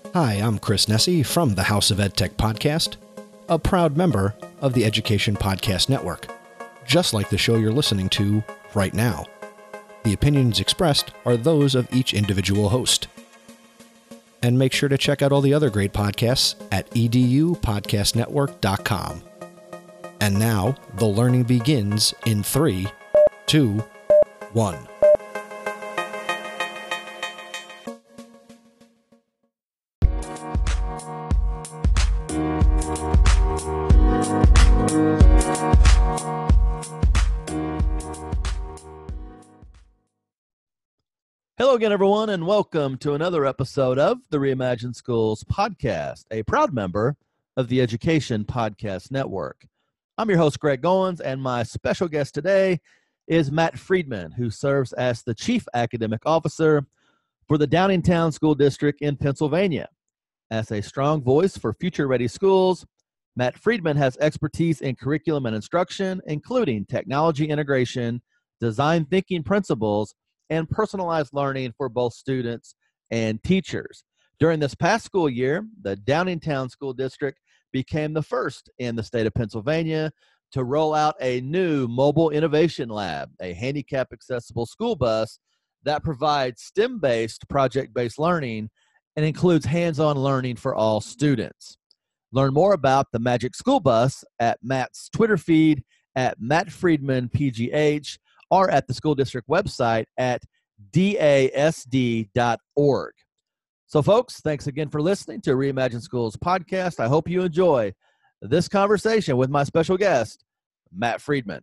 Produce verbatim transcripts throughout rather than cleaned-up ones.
Hi, I'm Chris Nesi from the House of EdTech podcast, a proud member of the Education Podcast Network, just like the show you're listening to right now. The opinions expressed are those of each individual host. And make sure to check out all the other great podcasts at e d u podcast network dot com. And now, the learning begins in three, two, one. Hello again, everyone, and welcome to another episode of the Reimagine Schools podcast, a proud member of the Education Podcast Network. I'm your host, Greg Goins, and my special guest today is Matt Friedman, who serves as the Chief Academic Officer for the Downingtown School District in Pennsylvania. As a strong voice for future-ready schools, Matt Friedman has expertise in curriculum and instruction, including technology integration, design thinking principles, and personalized learning for both students and teachers. During this past school year, the Downingtown School District became the first in the state of Pennsylvania to roll out a new mobile innovation lab, a handicap-accessible school bus that provides STEM-based, project-based learning and includes hands-on learning for all students. Learn more about the Magic School Bus at Matt's Twitter feed at Matt Friedman P G H, or at the school district website at D A S D dot org. So, folks, thanks again for listening to Reimagine Schools podcast. I hope you enjoy this conversation with my special guest, Matt Friedman.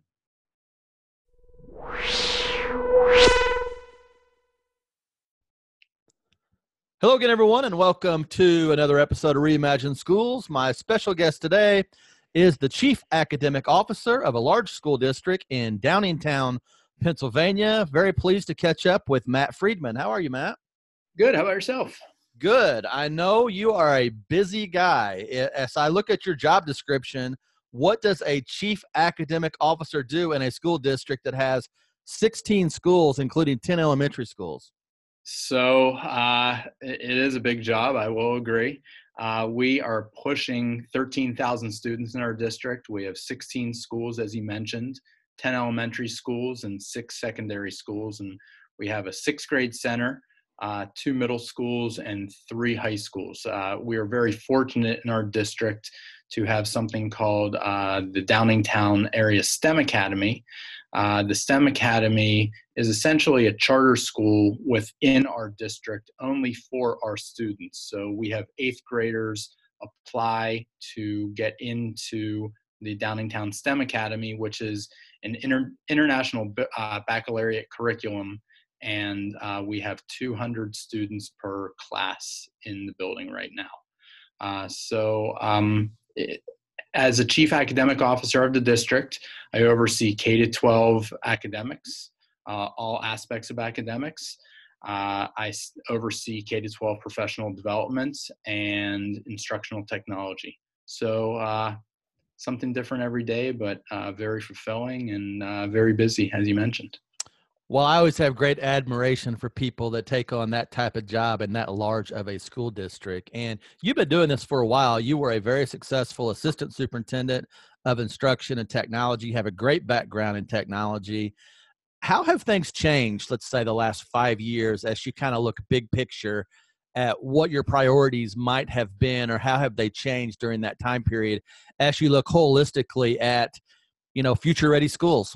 Hello again, everyone, and welcome to another episode of Reimagine Schools. My special guest today is the Chief Academic Officer of a large school district in Downingtown, Pennsylvania. Very pleased to catch up with Matt Friedman. How are you, Matt? Good. How about yourself? Good. I know you are a busy guy. As I look at your job description, what does a Chief Academic Officer do in a school district that has sixteen schools, including ten elementary schools? So uh, it is a big job. I will agree. Uh, we are pushing thirteen thousand students in our district. We have sixteen schools, as you mentioned, ten elementary schools and six secondary schools. And we have a sixth grade center, uh, two middle schools, and three high schools. Uh, we are very fortunate in our district to have something called uh, the Downingtown Area STEM Academy. Uh, the STEM Academy is essentially a charter school within our district only for our students. So we have eighth graders apply to get into the Downingtown STEM Academy, which is an inter- international uh, baccalaureate curriculum, and uh, we have two hundred students per class in the building right now. Uh, so um, it, as a Chief Academic Officer of the district, I oversee K to twelve academics, uh, all aspects of academics. Uh, I s- oversee K to twelve professional development and instructional technology. So uh, something different every day, but uh, very fulfilling and uh, very busy, as you mentioned. Well, I always have great admiration for people that take on that type of job in that large of a school district. And you've been doing this for a while. You were a very successful assistant superintendent of instruction and technology. You have a great background in technology. How have things changed, let's say, the last five years as you kind of look big picture at what your priorities might have been, or how have they changed during that time period as you look holistically at, you know, future-ready schools?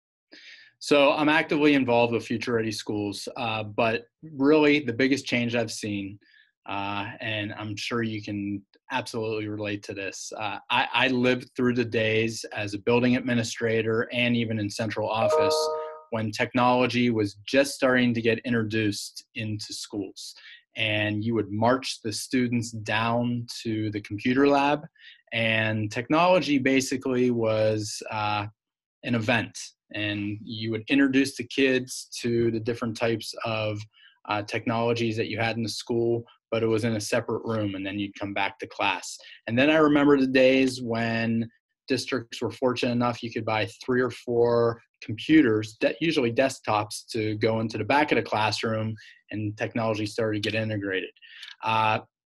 So I'm actively involved with Future Ready Schools, uh, but really the biggest change I've seen, uh, and I'm sure you can absolutely relate to this, uh, I, I lived through the days as a building administrator and even in central office when technology was just starting to get introduced into schools. And you would march the students down to the computer lab, and technology basically was uh, an event. And you would introduce the kids to the different types of uh, technologies that you had in the school, but it was in a separate room, and then you'd come back to class. And then I remember the days when districts were fortunate enough you could buy three or four computers, de- usually desktops, to go into the back of the classroom, and technology started to get integrated. Uh,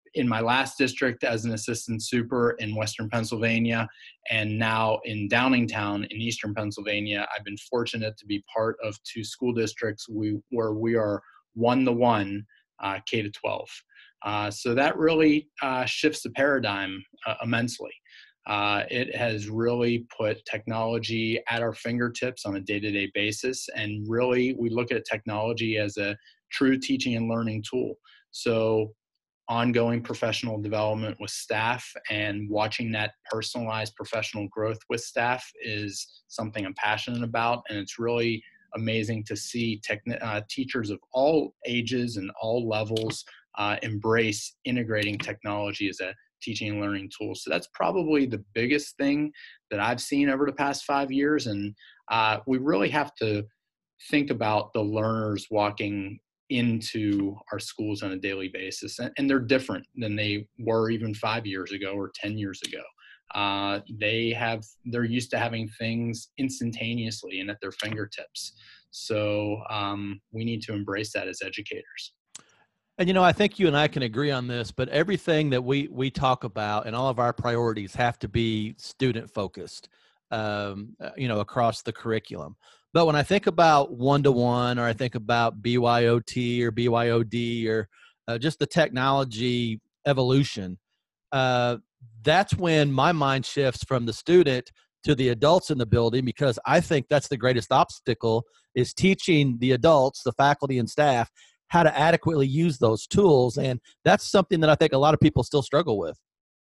in my last district as an assistant super in Western Pennsylvania, and now in Downingtown in Eastern Pennsylvania, I've been fortunate to be part of two school districts we, where we are one-to-one uh, K to twelve. Uh, so that really uh, shifts the paradigm uh, immensely. Uh, it has really put technology at our fingertips on a day-to-day basis, and really we look at technology as a true teaching and learning tool. So ongoing professional development with staff and watching that personalized professional growth with staff is something I'm passionate about, and it's really amazing to see techn- uh, teachers of all ages and all levels uh, embrace integrating technology as a teaching and learning tool. So that's probably the biggest thing that I've seen over the past five years. And uh, we really have to think about the learners walking into our schools on a daily basis. And, and they're different than they were even five years ago or ten years ago. Uh, they have, they're used to having things instantaneously and at their fingertips. So um, we need to embrace that as educators. And, you know, I think you and I can agree on this, but everything that we, we talk about and all of our priorities have to be student focused, um, you know, across the curriculum. But when I think about one-to-one, or I think about B Y O T or B Y O D, or uh, just the technology evolution, uh, that's when my mind shifts from the student to the adults in the building, because I think that's the greatest obstacle, is teaching the adults, the faculty and staff, how to adequately use those tools. And that's something that I think a lot of people still struggle with.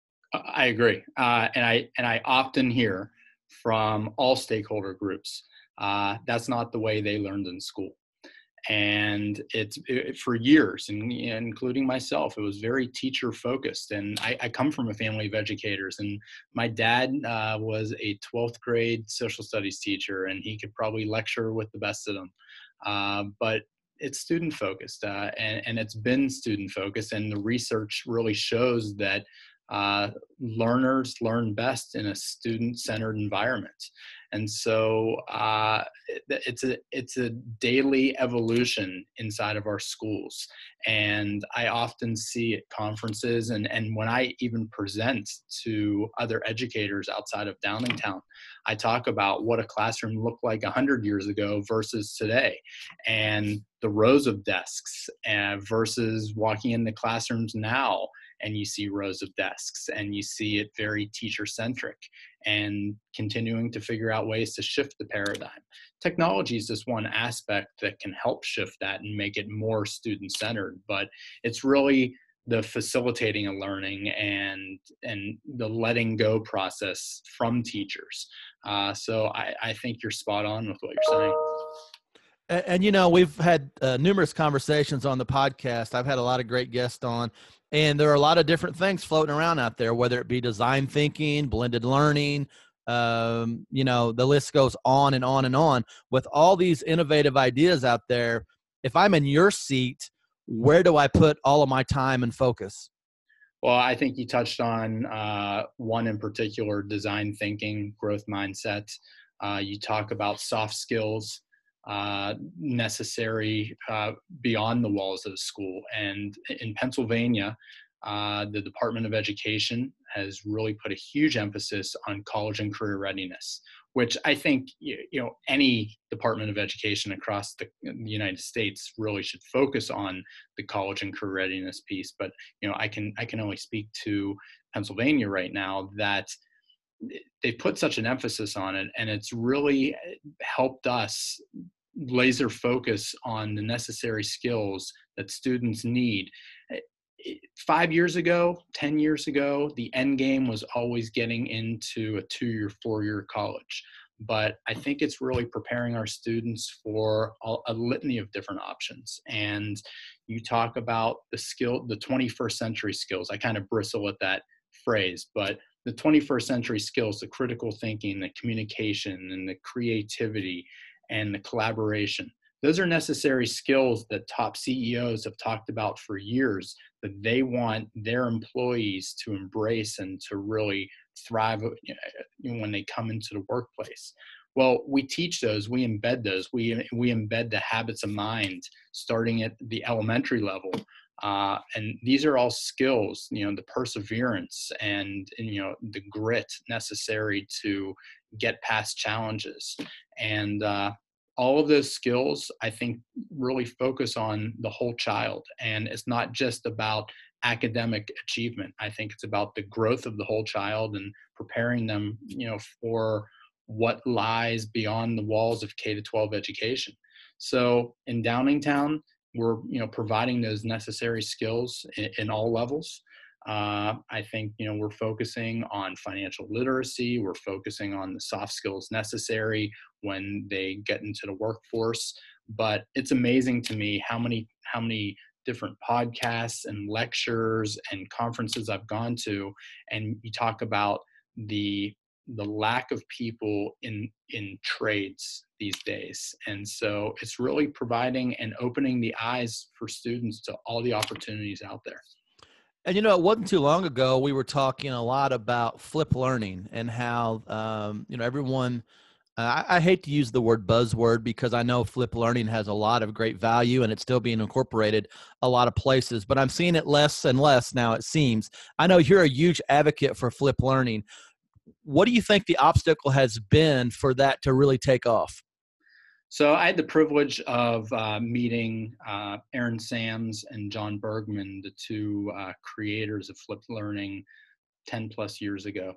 I agree. Uh, and I, and I often hear from all stakeholder groups, uh, that's not the way they learned in school. And it's it, for years, and including myself, it was very teacher focused. And I, I come from a family of educators, and my dad uh, was a twelfth grade social studies teacher, and he could probably lecture with the best of them. Uh, but it's student focused, uh, and, and it's been student focused. And the research really shows that uh, learners learn best in a student-centered environment. And so uh, it's a it's a daily evolution inside of our schools. And I often see at conferences, and, and when I even present to other educators outside of Downingtown, I talk about what a classroom looked like one hundred years ago versus today, and the rows of desks uh, versus walking in the classrooms now, and you see rows of desks, and you see it very teacher-centric, and continuing to figure out ways to shift the paradigm. Technology is just one aspect that can help shift that and make it more student-centered, but it's really the facilitating of learning and and the letting go process from teachers. Uh, so I, I think you're spot on with what you're saying. And, and you know, we've had uh, numerous conversations on the podcast. I've had a lot of great guests on, and there are a lot of different things floating around out there, whether it be design thinking, blended learning, um, you know, the list goes on and on and on. With all these innovative ideas out there, if I'm in your seat, where do I put all of my time and focus? Well, I think you touched on uh, one in particular, design thinking, growth mindset. Uh, you talk about soft skills uh, necessary uh, beyond the walls of the school. And in Pennsylvania, uh, the Department of Education has really put a huge emphasis on college and career readiness, which I think, you know, any Department of Education across the, the United States really should focus on the college and career readiness piece. But, you know, I can, I can only speak to Pennsylvania right now, that they put such an emphasis on it, and it's really helped us laser focus on the necessary skills that students need. Five years ago, ten years ago, the end game was always getting into a two-year, four-year college. But I think it's really preparing our students for a, a litany of different options. And you talk about the skill, the twenty-first century skills. I kind of bristle at that phrase, but the twenty-first century skills, the critical thinking, the communication, and the creativity, and the collaboration. Those are necessary skills that top C E Os have talked about for years, that they want their employees to embrace and to really thrive when they come into the workplace. Well, we teach those, we embed those, we, we embed the habits of mind starting at the elementary level Uh, and these are all skills, you know, the perseverance and, and, you know, the grit necessary to get past challenges. And uh, all of those skills, I think, really focus on the whole child. And it's not just about academic achievement. I think it's about the growth of the whole child and preparing them, you know, for what lies beyond the walls of K to twelve education. So in Downingtown, we're, you know, providing those necessary skills in, in all levels. Uh, I think, you know, we're focusing on financial literacy. We're focusing on the soft skills necessary when they get into the workforce. But it's amazing to me how many, how many different podcasts and lectures and conferences I've gone to, and you talk about the the lack of people in in trades these days. And so it's really providing and opening the eyes for students to all the opportunities out there. And, you know, it wasn't too long ago, we were talking a lot about flipped learning and how, um, you know, everyone, uh, I, I hate to use the word buzzword because I know flipped learning has a lot of great value and it's still being incorporated a lot of places, but I'm seeing it less and less now, it seems. I know you're a huge advocate for flipped learning. What do you think the obstacle has been for that to really take off? So I had the privilege of uh, meeting uh, Aaron Sams and John Bergman, the two uh, creators of flipped learning ten plus years ago.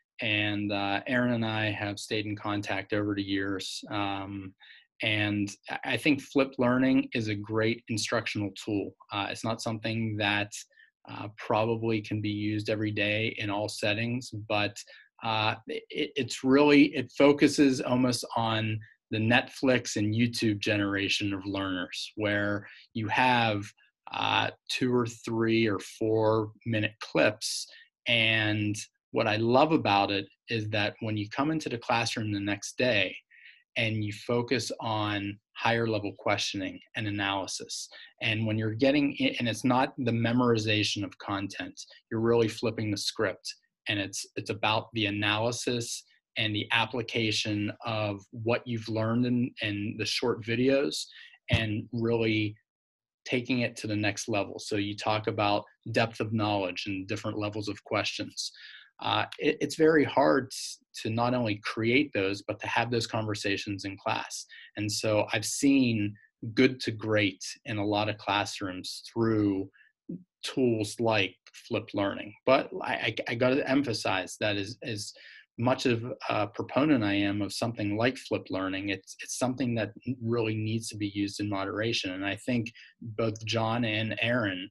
And uh, Aaron and I have stayed in contact over the years. Um, and I think flipped learning is a great instructional tool. Uh, it's not something that uh, probably can be used every day in all settings, but uh, it, it's really, it focuses almost on the Netflix and YouTube generation of learners, where you have uh, two or three or four minute clips. And what I love about it is that when you come into the classroom the next day and you focus on higher level questioning and analysis, and when you're getting in, and it's not the memorization of content, you're really flipping the script, and it's it's about the analysis and the application of what you've learned in, in the short videos, and really taking it to the next level. So you talk about depth of knowledge and different levels of questions. Uh, it, it's very hard to not only create those, but to have those conversations in class. And so I've seen good to great in a lot of classrooms through tools like flipped learning. But I, I, I got to emphasize that as, as much of a proponent I am of something like flipped learning, it's it's something that really needs to be used in moderation. And I think both John and Aaron,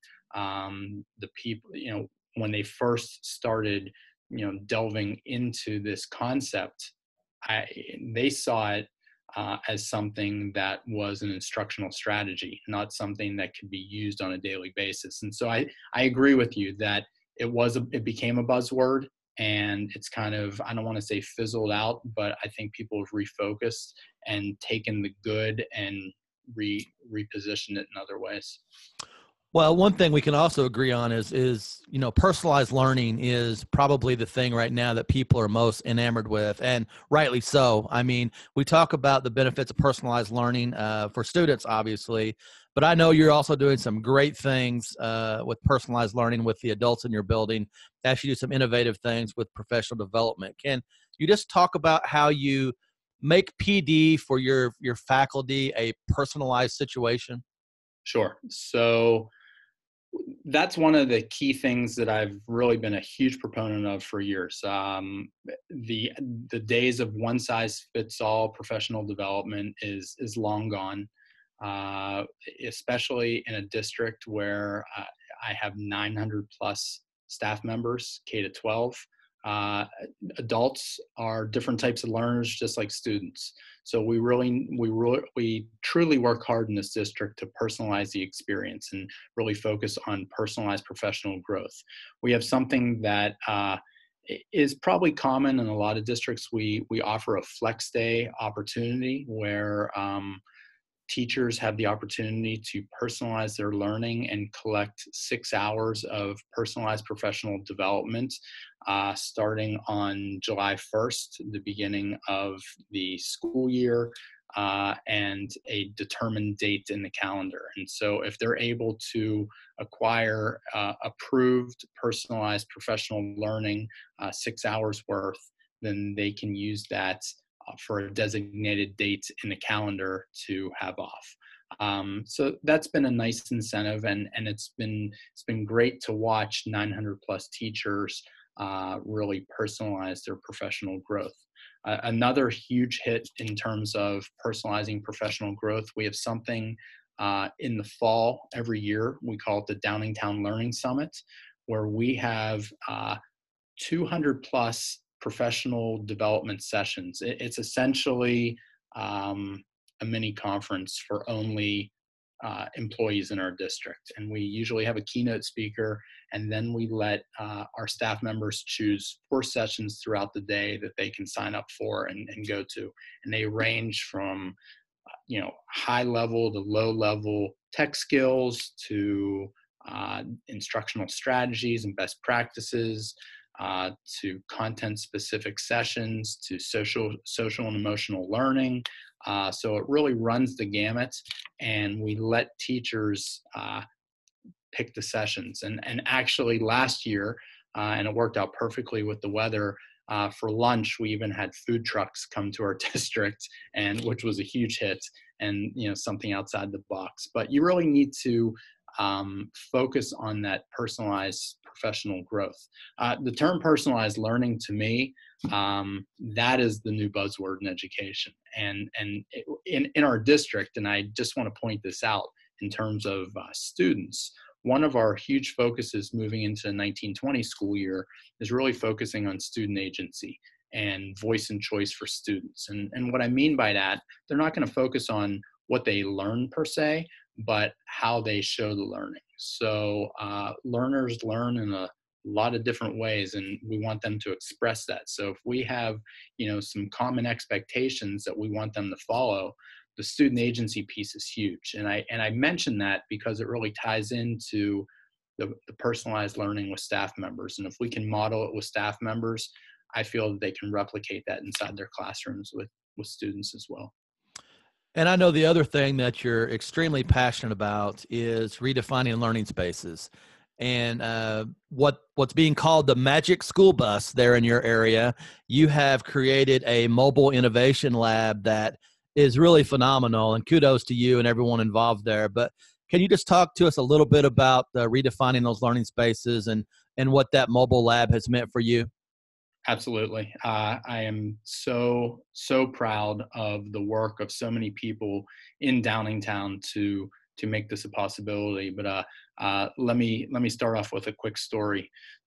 um, the people, you know, when they first started, you know, delving into this concept, I they saw it uh, as something that was an instructional strategy, not something that could be used on a daily basis. And so I I agree with you that it was a, it became a buzzword. And it's kind of, I don't want to say fizzled out, but I think people have refocused and taken the good and re repositioned it in other ways. Well, one thing we can also agree on is, is, you know, personalized learning is probably the thing right now that people are most enamored with, and rightly so. I mean, we talk about the benefits of personalized learning uh, for students, obviously, but I know you're also doing some great things uh, with personalized learning with the adults in your building. Actually do some innovative things with professional development. Can you just talk about how you make P D for your, your faculty a personalized situation? Sure. So that's one of the key things that I've really been a huge proponent of for years. Um, the the days of one size fits all professional development is is long gone, uh, especially in a district where uh, I have nine hundred plus staff members, K to twelve. Uh, adults are different types of learners, just like students. So we really, we really, we truly work hard in this district to personalize the experience and really focus on personalized professional growth. We have something that uh, is probably common in a lot of districts. We we offer a flex day opportunity where um, teachers have the opportunity to personalize their learning and collect six hours of personalized professional development uh, starting on July first, the beginning of the school year. uh, and a determined date in the calendar. And so if they're able to acquire uh, approved personalized professional learning, uh, six hours worth, then they can use that uh, for a designated date in the calendar to have off. Um, so that's been a nice incentive, and, and it's been it's been great to watch nine hundred plus teachers uh, really personalize their professional growth. Uh, another huge hit in terms of personalizing professional growth, we have something uh, in the fall every year. We call it the Downingtown Learning Summit, where we have uh, two hundred plus professional development sessions. It, it's essentially um, a mini conference for only uh, employees in our district. And we usually have a keynote speaker, and then we let uh, our staff members choose four sessions throughout the day that they can sign up for and, and go to. And they range from, uh, you know, high level to low level tech skills to uh, instructional strategies and best practices, uh, to content-specific sessions, to social, social and emotional learning. Uh, so it really runs the gamut, and we let teachers uh, pick the sessions. And, and actually last year, uh, and it worked out perfectly with the weather, uh, for lunch, we even had food trucks come to our district, and which was a huge hit, and you know, something outside the box. But you really need to um, focus on that personalized professional growth. Uh, the term personalized learning, to me, um, that is the new buzzword in education. And, and in, in our district, and I just want to point this out in terms of uh, students, one of our huge focuses moving into the nineteen twenty school year is really focusing on student agency and voice and choice for students. And, and what I mean by that, they're not going to focus on what they learn per se, but how they show the learning. So uh, learners learn in a lot of different ways, and we want them to express that. So if we have, you know, some common expectations that we want them to follow, the student agency piece is huge. And I and I mention that because it really ties into the, the personalized learning with staff members. And if we can model it with staff members, I feel that they can replicate that inside their classrooms with, with students as well. And I know the other thing that you're extremely passionate about is redefining learning spaces. And uh, what what's being called the Magic School Bus there in your area, you have created a mobile innovation lab that is really phenomenal, and kudos to you and everyone involved there. But can you just talk to us a little bit about uh, redefining those learning spaces and, and what that mobile lab has meant for you? Absolutely. Uh, I am so, so proud of the work of so many people in Downingtown to to make this a possibility. But uh, uh, let me let me start off with a quick story.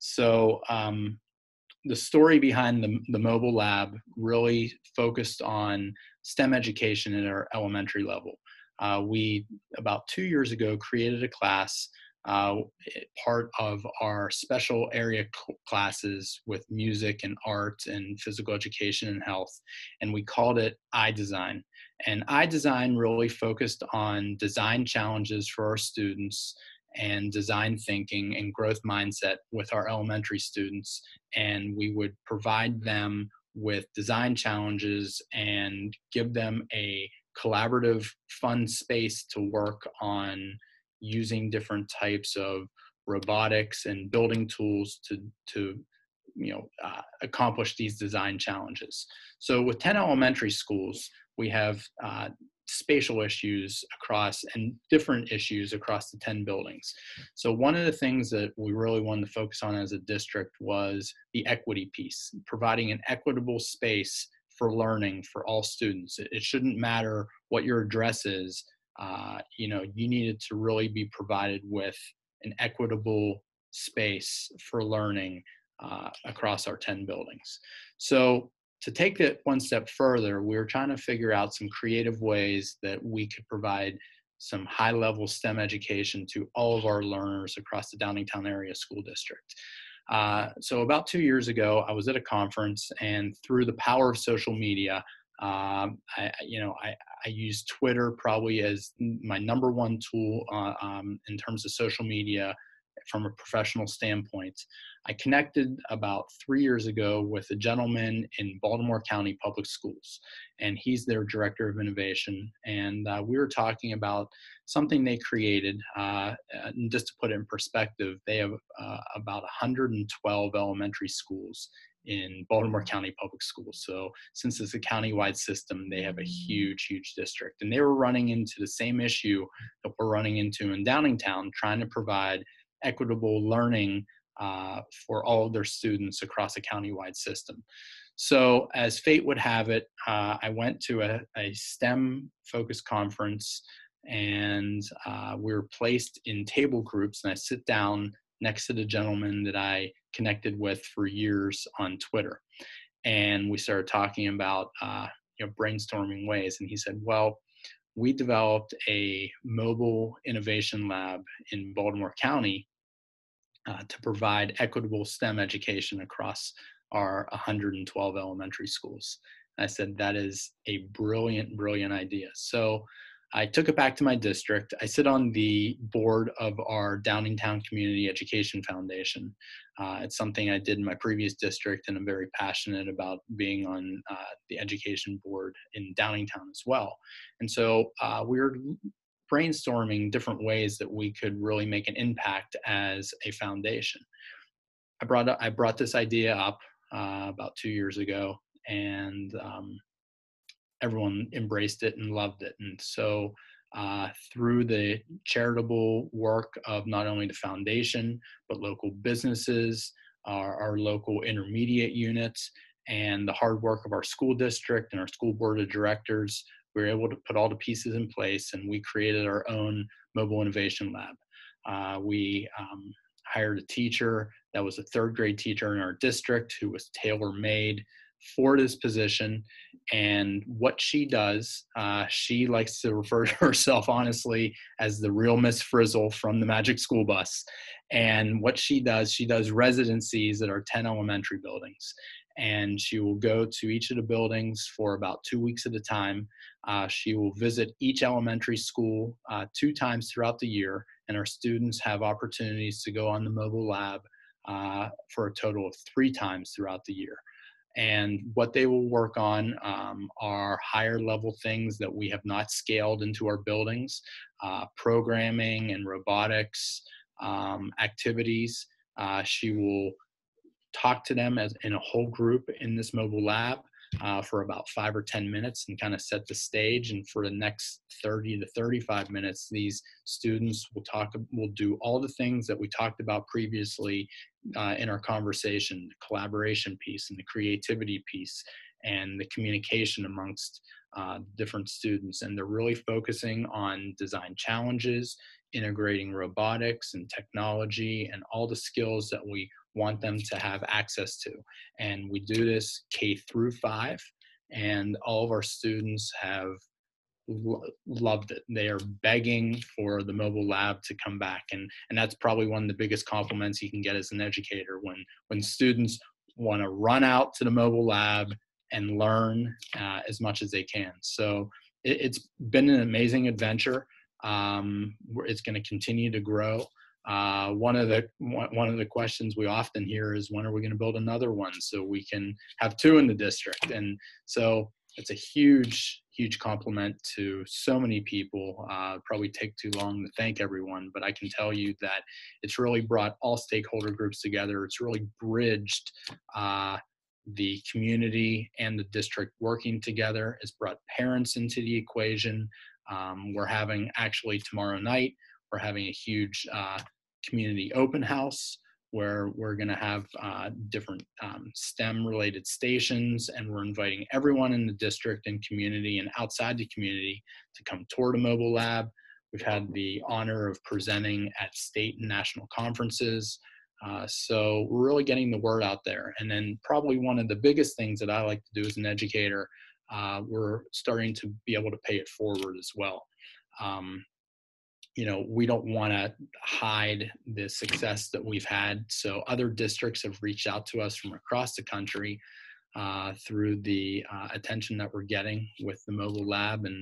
So um, the story behind the, the mobile lab really focused on STEM education at our elementary level. Uh, we, about two years ago, created a class, uh, part of our special area cl- classes with music and art and physical education and health, and we called it iDesign. And iDesign really focused on design challenges for our students and design thinking and growth mindset with our elementary students. And we would provide them with design challenges and give them a collaborative, fun space to work on using different types of robotics and building tools to, to you know, uh, accomplish these design challenges. So with ten elementary schools, we have uh, spatial issues across and different issues across the ten buildings. So one of the things that we really wanted to focus on as a district was the equity piece, providing an equitable space for learning for all students. It, it shouldn't matter what your address is. Uh, you know, you needed to really be provided with an equitable space for learning uh, across our ten buildings. So to take it one step further, we were trying to figure out some creative ways that we could provide some high-level STEM education to all of our learners across the Downingtown area school district. Uh, so about two years ago, I was at a conference, and through the power of social media, um, I, you know, I, I use Twitter probably as my number one tool uh, um, in terms of social media from a professional standpoint. I connected about three years ago with a gentleman in Baltimore County Public Schools, and he's their director of innovation. And uh, we were talking about something they created. Uh, and just to put it in perspective, they have uh, about one hundred twelve elementary schools in Baltimore County Public Schools. So since it's a countywide system, they have a huge, huge district. And they were running into the same issue that we're running into in Downingtown, trying to provide equitable learning uh, for all of their students across a countywide system. So as fate would have it, uh, I went to a, a STEM-focused conference, and uh, we were placed in table groups, and I sit down next to the gentleman that I connected with for years on Twitter. And we started talking about uh, you know, brainstorming ways. And he said, well, we developed a mobile innovation lab in Baltimore County uh, to provide equitable STEM education across our one hundred twelve elementary schools. And I said, that is a brilliant, brilliant idea. So I took it back to my district. I sit on the board of our Downingtown Community Education Foundation. Uh, it's something I did in my previous district, and I'm very passionate about being on uh, the education board in Downingtown as well. And so uh, we were brainstorming different ways that we could really make an impact as a foundation. I brought, I brought this idea up uh, about two years ago, and um, everyone embraced it and loved it. And so uh, through the charitable work of not only the foundation, but local businesses, our, our local intermediate units, and the hard work of our school district and our school board of directors, we were able to put all the pieces in place, and we created our own mobile innovation lab. Uh, we um, hired a teacher that was a third grade teacher in our district who was tailor-made for this position. And what she does, uh, she likes to refer to herself honestly as the real Miss Frizzle from the Magic School Bus. And what she does, she does residencies at our ten elementary buildings. And she will go to each of the buildings for about two weeks at a time. Uh, she will visit each elementary school uh, two times throughout the year, and our students have opportunities to go on the mobile lab uh, for a total of three times throughout the year. And what they will work on um, are higher level things that we have not scaled into our buildings, uh, programming and robotics um, activities. Uh, she will talk to them as in a whole group in this mobile lab uh, for about five or ten minutes and kind of set the stage. And for the next thirty to thirty-five minutes, these students will talk, will do all the things that we talked about previously uh, in our conversation, the collaboration piece and the creativity piece and the communication amongst uh, different students. And they're really focusing on design challenges, integrating robotics and technology and all the skills that we want them to have access to. And we do this K through five, and all of our students have lo- loved it. They are begging for the mobile lab to come back. And, and that's probably one of the biggest compliments you can get as an educator, when, when students want to run out to the mobile lab and learn uh, as much as they can. So it, it's been an amazing adventure. Um, it's going to continue to grow. Uh, one of the one of the questions we often hear is, when are we going to build another one so we can have two in the district? And so it's a huge, huge compliment to so many people. Uh, probably take too long to thank everyone, but I can tell you that it's really brought all stakeholder groups together. It's really bridged uh, the community and the district working together. It's brought parents into the equation. Um, we're having, actually tomorrow night, we're having a huge uh, community open house where we're going to have uh, different um, STEM related stations, and we're inviting everyone in the district and community and outside the community to come tour the mobile lab. We've had the honor of presenting at state and national conferences. Uh, so we're really getting the word out there. And then probably one of the biggest things that I like to do as an educator, uh, we're starting to be able to pay it forward as well. Um, you know, we don't want to hide the success that we've had. So other districts have reached out to us from across the country uh, through the uh, attention that we're getting with the mobile lab. And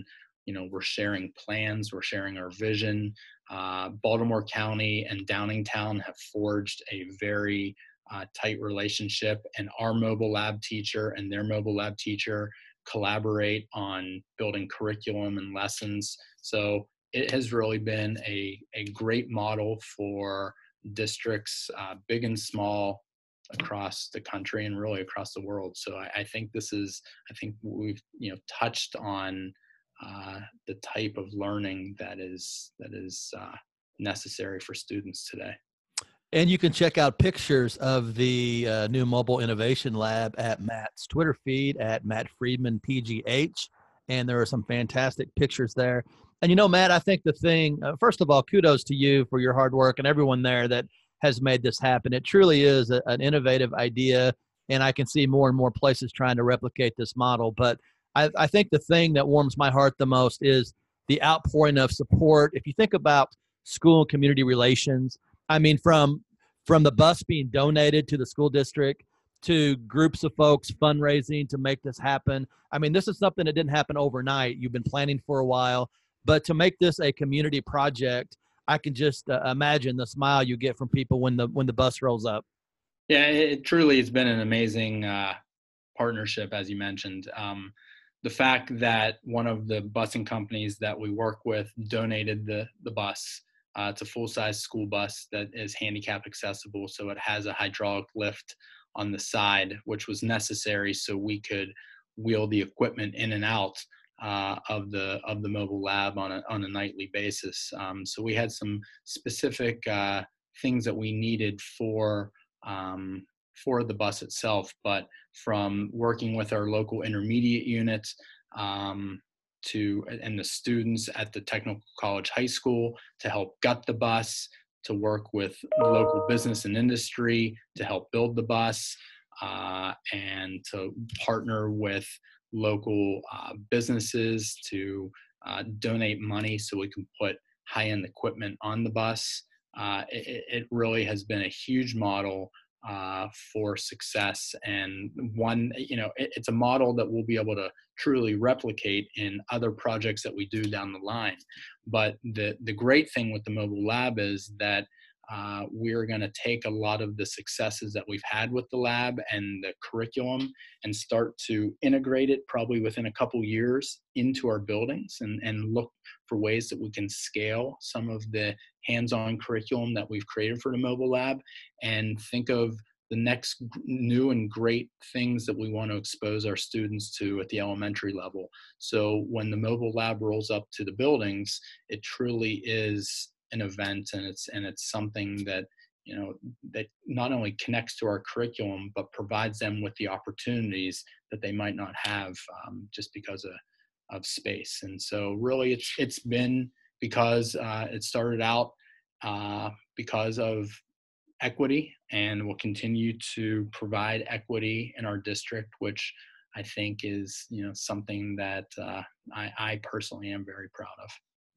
you know, we're sharing plans, we're sharing our vision. Uh, Baltimore County and Downingtown have forged a very uh, tight relationship, and our mobile lab teacher and their mobile lab teacher collaborate on building curriculum and lessons. So it has really been a, a great model for districts, uh, big and small, across the country and really across the world. So I, I think this is, I think we've, you know, touched on uh, the type of learning that is, that is uh, necessary for students today. And you can check out pictures of the uh, new Mobile Innovation Lab at Matt's Twitter feed at Matt Friedman P G H. And there are some fantastic pictures there. And, you know, Matt, I think the thing, uh, first of all, kudos to you for your hard work and everyone there that has made this happen. It truly is a, an innovative idea, and I can see more and more places trying to replicate this model. But I, I think the thing that warms my heart the most is the outpouring of support. If you think about school and community relations, I mean, from from the bus being donated to the school district to groups of folks fundraising to make this happen. I mean, this is something that didn't happen overnight. You've been planning for a while, but to make this a community project, I can just uh, imagine the smile you get from people when the when the bus rolls up. Yeah, it, it truly has been an amazing uh, partnership, as you mentioned. Um, the fact that one of the busing companies that we work with donated the the bus. Uh, it's a full-size school bus that is handicap accessible, so it has a hydraulic lift on the side, which was necessary so we could wheel the equipment in and out uh, of the of the mobile lab on a on a nightly basis. Um, so we had some specific uh, things that we needed for um, for the bus itself, but from working with our local intermediate units. Um, to and the students at the Technical College High School to help gut the bus, to work with local business and industry to help build the bus, uh, and to partner with local uh, businesses to uh, donate money so we can put high-end equipment on the bus. Uh, it, it really has been a huge model uh, for success, and one, you know, it, it's a model that we'll be able to truly replicate in other projects that we do down the line. But the the great thing with the mobile lab is that uh, we're going to take a lot of the successes that we've had with the lab and the curriculum and start to integrate it probably within a couple years into our buildings, and, and look for ways that we can scale some of the hands-on curriculum that we've created for the mobile lab, and think of the next new and great things that we want to expose our students to at the elementary level. So when the mobile lab rolls up to the buildings, it truly is an event, and it's and it's something that, you know, that not only connects to our curriculum, but provides them with the opportunities that they might not have um, just because of, of space. And so really it's it's been because uh, it started out uh, because of equity, and will continue to provide equity in our district, which I think is, you know, something that uh, I, I personally am very proud of.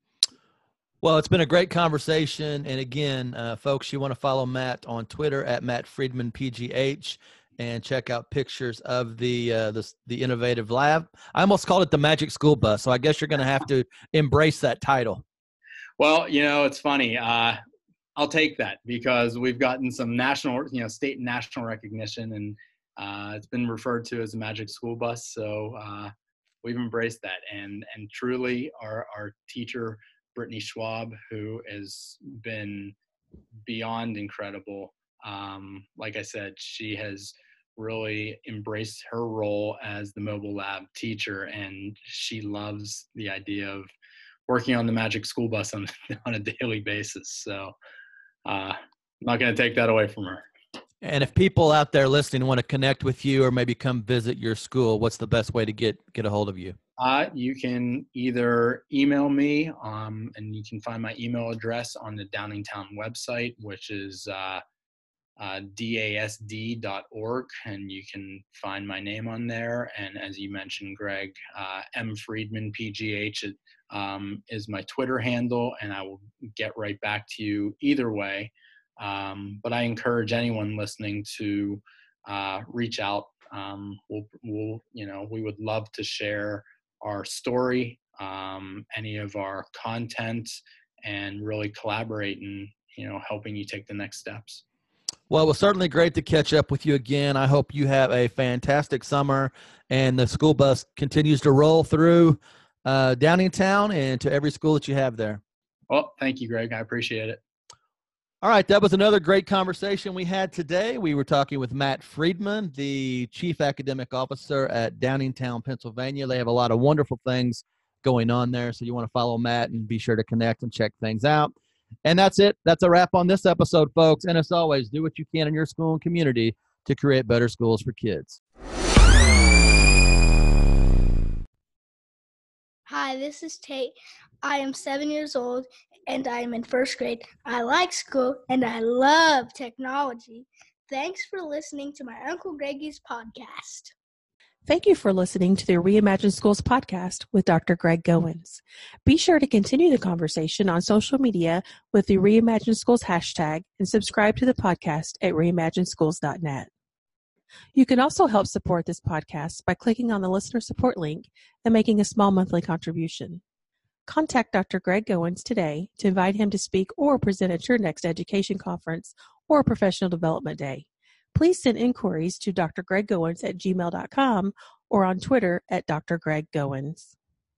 Well, it's been a great conversation. And again, uh, folks, you want to follow Matt on Twitter at Matt Friedman P G H and check out pictures of the, uh, the, the innovative lab. I almost called it the Magic School Bus, so I guess you're going to have to embrace that title. Well, you know, it's funny. Uh, I'll take that because we've gotten some national, you know, state and national recognition, and uh, it's been referred to as a Magic School Bus. So uh, we've embraced that, and and truly, our our teacher Brittany Schwab, who has been beyond incredible. Um, like I said, she has really embraced her role as the mobile lab teacher, and she loves the idea of working on the Magic School Bus on on a daily basis. So. Uh, I'm not going to take that away from her. And if people out there listening want to connect with you or maybe come visit your school, what's the best way to get get a hold of you? Uh, you can either email me, um, and you can find my email address on the Downingtown website, which is uh, uh, D A S D dot org, and you can find my name on there. And as you mentioned, Greg, uh, M Friedman P G H um, is my Twitter handle, and I will get right back to you either way. Um, but I encourage anyone listening to uh, reach out. Um, we'll, we'll, you know, we would love to share our story um, any of our content, and really collaborate in, you know, helping you take the next steps. Well, it was certainly great to catch up with you again. I hope you have a fantastic summer and the school bus continues to roll through uh, Downingtown and to every school that you have there. Well, thank you, Greg. I appreciate it. All right, that was another great conversation we had today. We were talking with Matt Friedman, the Chief Academic Officer at Downingtown, Pennsylvania. They have a lot of wonderful things going on there, so you want to follow Matt and be sure to connect and check things out. And that's it. That's a wrap on this episode, folks. And as always, do what you can in your school and community to create better schools for kids. Hi, this is Tate. I am seven years old, and I am in first grade. I like school, and I love technology. Thanks for listening to my Uncle Greggy's podcast. Thank you for listening to the Reimagine Schools podcast with Doctor Greg Goins. Be sure to continue the conversation on social media with the Reimagine Schools hashtag and subscribe to the podcast at reimagine schools dot net. You can also help support this podcast by clicking on the listener support link and making a small monthly contribution. Contact Doctor Greg Goins today to invite him to speak or present at your next education conference or professional development day. Please send inquiries to d r greg goins at gmail dot com or on Twitter at Doctor Greg Goins.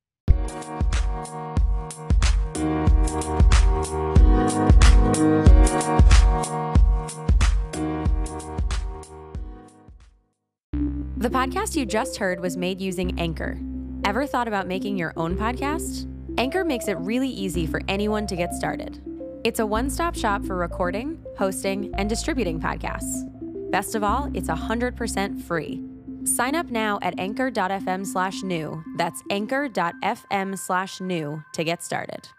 The podcast you just heard was made using Anchor. Ever thought about making your own podcast? Anchor makes it really easy for anyone to get started. It's a one-stop shop for recording, hosting, and distributing podcasts. Best of all, it's one hundred percent free. Sign up now at anchor dot f m slash new. That's anchor dot f m slash new to get started.